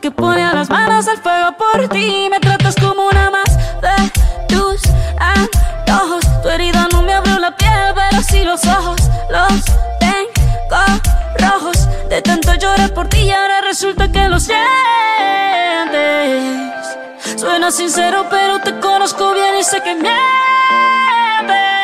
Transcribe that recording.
que ponía las manos al fuego por ti. Me tratas como una más de tus antojos. Tu herida no me abrió la piel, pero sí los ojos. Los tengo rojos de tanto llorar por ti y ahora resulta que los sientes. Suena sincero, pero te conozco bien y sé que mientes.